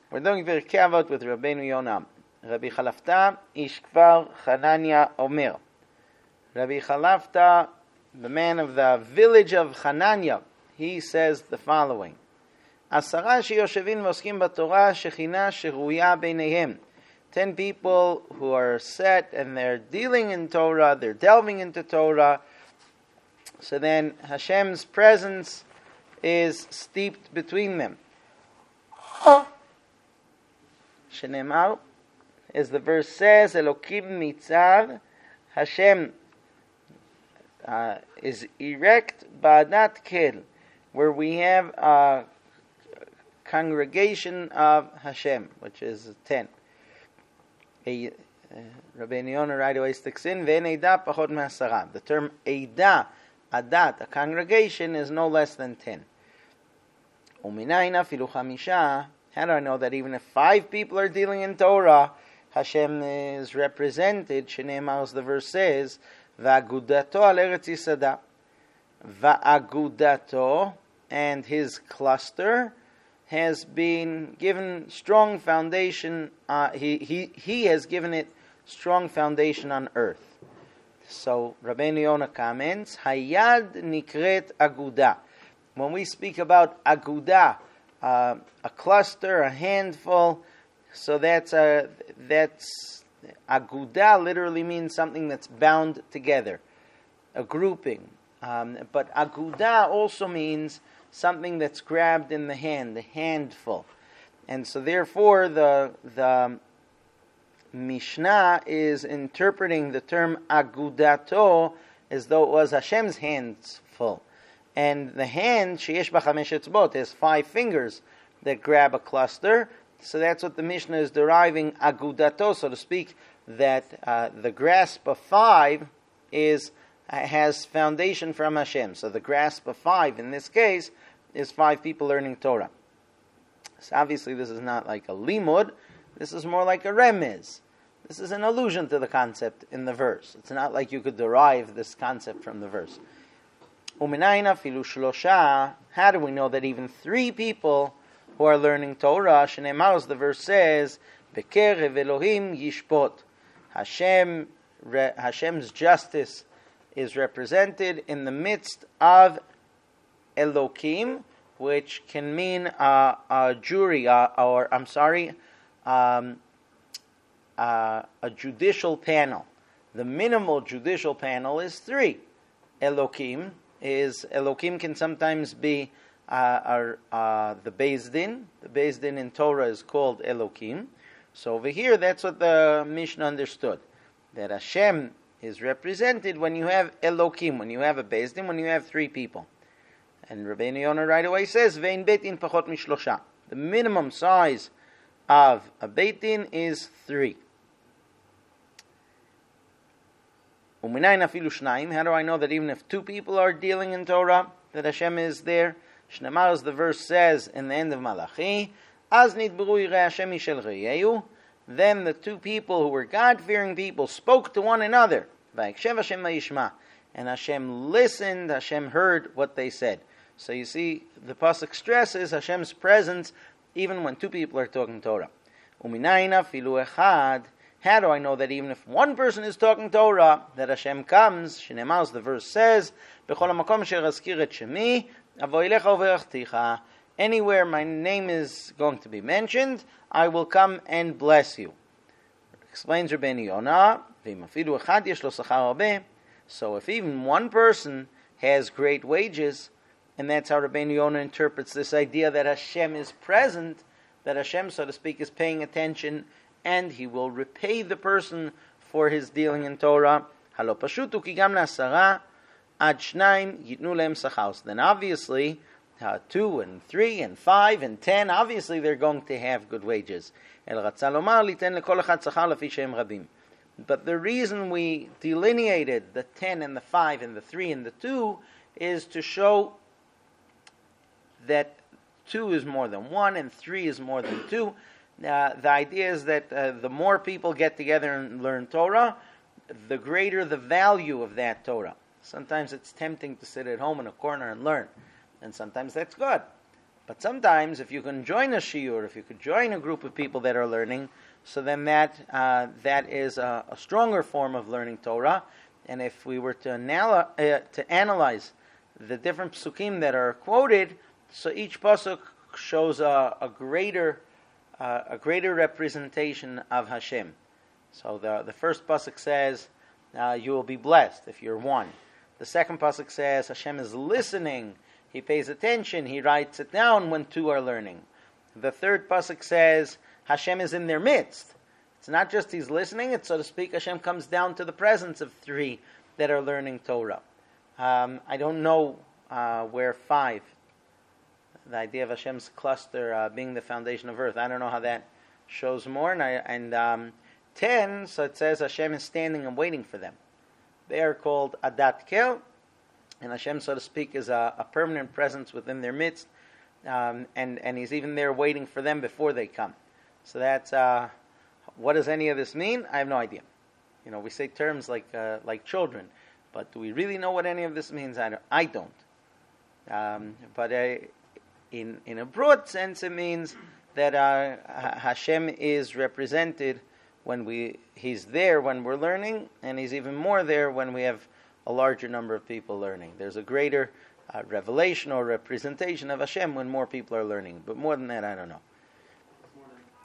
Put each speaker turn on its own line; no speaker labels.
We're doing Pirkei Avot with Rabbeinu Yonah. Rabbi Chalafta ish kfar Chananya Omer. Rabbi Chalafta, the man of the village of Chananya, he says the following: Asara sheyoshevin v'oskim b'Torah shechina sheruya beinehem. 10 people who are set and they're dealing in Torah, they're delving into Torah. So then Hashem's presence is steeped between them. Shenemar, as the verse says, Elokim mitzav, Hashem is erect ba'adat kel, where we have a congregation of Hashem, which is 10. Rabbeinu Yonah right away sticks in, ve'en eidah pachot me'asara. The term eidah, adat, a congregation, is no less than 10. Uminayin afilu chamisha. How do I know that even if 5 people are dealing in Torah, Hashem is represented? Shene'emar, as the verse says, va'agudato al eretz yisada. Va'agudato, and his cluster has been given strong foundation. He has given it strong foundation on earth. So Rabbeinu Yonah comments, Hayad nikret aguda. When we speak about aguda, a cluster, a handful, so that's aguda literally means something that's bound together, a grouping. But aguda also means something that's grabbed in the hand, a handful. And so therefore the Mishnah is interpreting the term agudato as though it was Hashem's hands full. And the hand, sheyesh ba chamesh etzbot, has 5 fingers that grab a cluster. So that's what the Mishnah is deriving, agudato, so to speak, that the grasp of 5 has foundation from Hashem. So the grasp of 5 in this case is 5 people learning Torah. So obviously this is not like a limud, this is more like a remez. This is an allusion to the concept in the verse. It's not like you could derive this concept from the verse. Uminayna filu shlosha. How do we know that even 3 people who are learning Torah, Shene'emar, as the verse says, Bekerev Elohim yishpot. Hashem's justice is represented in the midst of Elokim, which can mean a jury, a judicial panel. The minimal judicial panel is 3. Elokim can sometimes be the Beis Din. The Beis Din in Torah is called Elokim. So over here, that's what the Mishnah understood, that Hashem is represented when you have Elokim, when you have a Beis Din, when you have 3 people. And Rabbeinu Yonah right away says, Vein Beit Din pachot mishlosha. The minimum size of a Beit Din is 3. Uminayin afilu shnayim. How do I know that even if 2 people are dealing in Torah, that Hashem is there? Shneimar, as the verse says in the end of Malachi, Az nidberu yirei Hashem mishel reyehu. Then the 2 people who were God-fearing people spoke to one another. Vayikshev Hashem vayishma. And Hashem listened, Hashem heard what they said. So you see, the pasuk stresses Hashem's presence even when 2 people are talking Torah. Uminayin afilu echad. How do I know that even if 1 person is talking Torah, that Hashem comes? Shene'emar, as the verse says, B'chol hamakom asher azkir et shemi, avo elecha uve'achticha. Anywhere my name is going to be mentioned, I will come and bless you. Explains Rabbeinu Yonah, V'im afilu echad yesh lo sachar rabeh. So if even 1 person has great wages, and that's how Rabbeinu Yonah interprets this idea that Hashem is present, that Hashem, so to speak, is paying attention, and He will repay the person for his dealing in Torah. Halo pashutu ki gam la'asara ad shnayim yitnu lehem sachar. Then obviously 2 and 3 and 5 and 10, obviously they're going to have good wages. El ratza lomar liten lekol echad sachar lefi shehem rabim. But the reason we delineated the 10 and the 5 and the 3 and the 2 is to show that 2 is more than 1 and 3 is more than 2. The idea is that the more people get together and learn Torah, the greater the value of that Torah. Sometimes it's tempting to sit at home in a corner and learn, and sometimes that's good. But sometimes, if you can join a shiur, if you could join a group of people that are learning, so then that is a stronger form of learning Torah. And if we were to analyze the different psukim that are quoted, so each pasuk shows a greater representation of Hashem. So the first pasuk says, you will be blessed if you're one. The second pasuk says Hashem is listening. He pays attention. He writes it down when two are learning. The third pasuk says Hashem is in their midst. It's not just He's listening. It's, so to speak, Hashem comes down to the presence of three that are learning Torah. I don't know where 5, the idea of Hashem's cluster being the foundation of earth, I don't know how that shows more. And 10, so it says Hashem is standing and waiting for them. They are called Adat Kel, and Hashem, so to speak, is a permanent presence within their midst, and He's even there waiting for them before they come. So that's, what does any of this mean? I have no idea. We say terms like children, but do we really know what any of this means? I don't. But in a broad sense, it means that Hashem is represented when He's there when we're learning, and He's even more there when we have a larger number of people learning. There's a greater revelation or representation of Hashem when more people are learning. But more than that, I don't know.